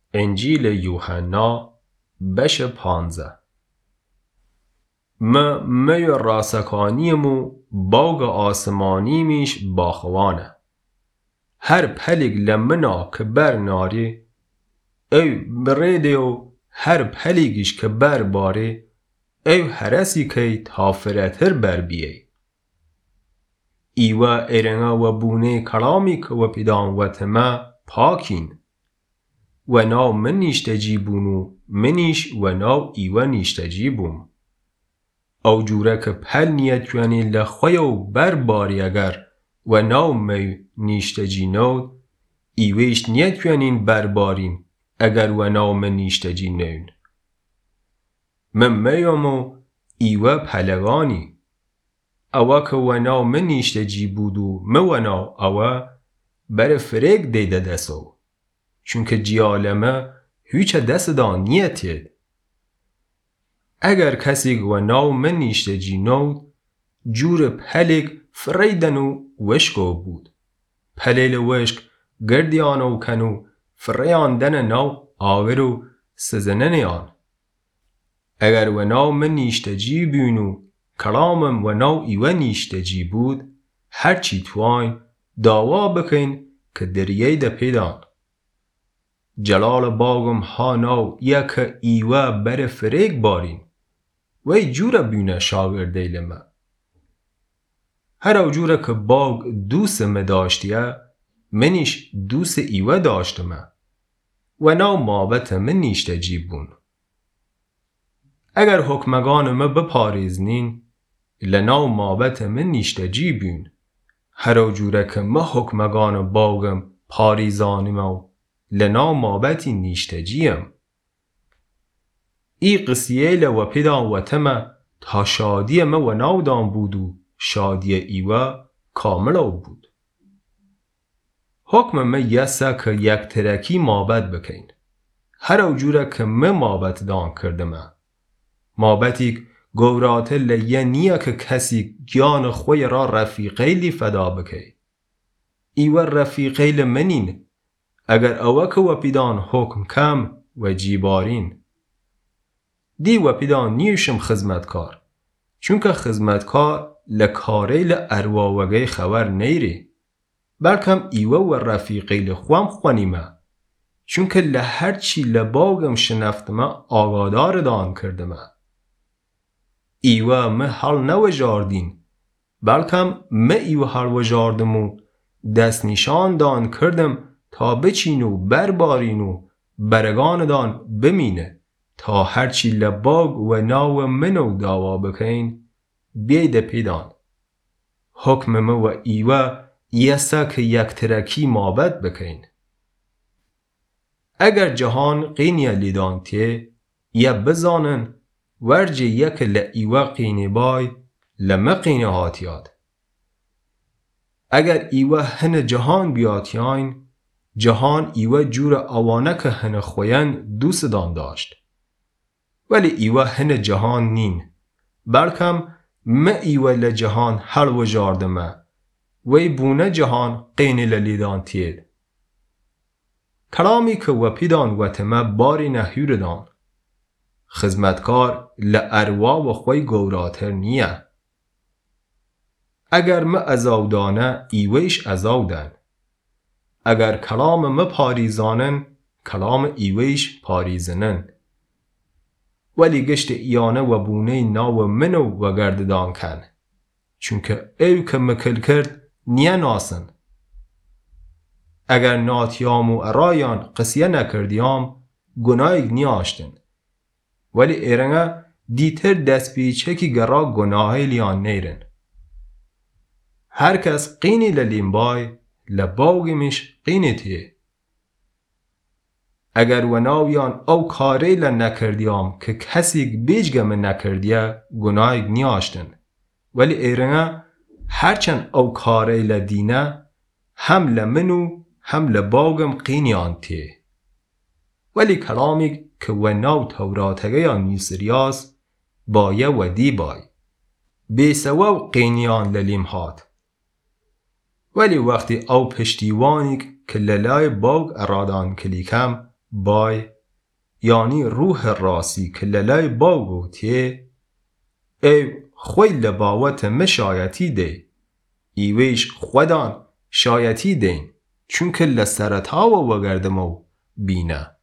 انجیل یوحنا بش 15 می راسکانیمو باغ آسمانی میش باخوانه. هر پلیگ لمنا که بر ناری ای بریدیو هر پلیگیش که بر باری ای هرسی که تافرتر بر بیی. ایوه ایرنا و بونه کلامی که و پیدان و تما پاکین و ناو من نیشتجی بونو منیش و ناو ایوه نیشتجی بوم. او جوره که پل نیت یعنی لخویو بر باری اگر و ناو می نیشتجی نود ایوهش نیت یعنی بر باریم اگر و ناو من نیشتجی نون. من میامو ایوه پلگانی اوه که و ناو من نیشتجی بودو و ناو اوه بر فرق دیده دستو چونکه جیالمه هیچ دست دان نیتید. اگر کسی و ناو من نیشتجی نود جور پلیگ فریدنو وشکو بود. پلیل وشک گردیانو کنو فریاندن ناو آورو سزننیان. اگر و ناو من نیشتجی بینو کلامم و ناو ایوه نیشتجی بود هرچی توان داوا بکن که دریه ده پیدان. جلال باغم ها ناو یک ایوه بر فریق بارین وی جوره بینه شاگرده لما. هر او جوره که باغ دوست ما داشتیه منیش دوست ایوه داشتمه و ناو مابت من نیشتجی بون. اگر حکمگان ما بپاریزنین لناو مابت من نیشتجی بین. هر او جوره که ما حکمگان باغم پاریزانیم لناو مابتی نیشتجیم. ای قصیه و پیدان و تمه تا شادی ما و ناو دان بودو شادی ایوه کاملو بود. حکم ما یسه که یک ترکی مابت بکن. هر او جوره که ما مابت دان کردمه. مابتی گوراته لیه نیه که کسی گیان خوی را رفیقیلی فدا بکی. ایوه رفیقیل منین اگر اوه که و پیدان حکم کم و جیبارین. دی و پیدان نیوشم خدمتکار چونکه خدمتکار لکاریل ارواوگه خبر نیری بلکم ایوه و رفیقیل خوام خوانیمه چونکه لهرچی لباگم شنفتمه آگادار دان کردمه. ایوه مه حال نو جاردین بلکم مه ایوه حال و جاردمو دست نشان دان کردم تا بچینو بربارینو برگان دان بمینه تا هرچی لباگ و ناو منو داوا بکن بیده پیدان. حکم ما و ایوه یسا که یک ترکی مابت بکن. اگر جهان قینی لیدان تیه یا بزانن ورج یک لایوه قینی بای لما قینی هاتیاد. اگر ایوه هن جهان بیاتیاین جهان ایوه جور آوانه که هن خوین دوست دان داشت. ولی ایوه هن جهان نین بلکم ما ایوه لجهان حل و جاردمه وی بونه جهان قینی للیدان تید. کلامی که و پیدان و تمه باری نهیور دان. خدمتکار لاروا و خوی گوراتر نیه. اگر ما ازاودانه ایوهش ازاودن. اگر کلام ما پاریزانن کلام ایوهش پاریزنن. ولی گشت ایانه و بونه ناو منو و گرددان کن چونکه ایو که مکل کرد نیه ناسن. اگر ناتیام و ارایان قصیه نکردیام گناهی نیاشتن ولی ایرنگه دیتر دست بیچه که گرا گناهی لیان نیرن. هر کس قینی للیم بای لباوگیمش قینی تیه. اگر و ناویان او کاری لنکردیام که کسی بیجگم نکردیه گناهی نیاشتن ولی ایرنگه هرچند او کاری لدینه هم لمنو هم لباوگم قینیان تیه. ولی کلامی که و ناو توراتگه یا نیسریاس بایه و دی بای بیسوا و قینیان للیم هات. ولی وقتی او پشتیوانی که للای باگ ارادان کلیکم بای یعنی روح راسی که للای باو گوتیه ای خوی لباوت مشایتی ده ایویش خودان شایتی دین چونکه لسرطاو وگردمو بینه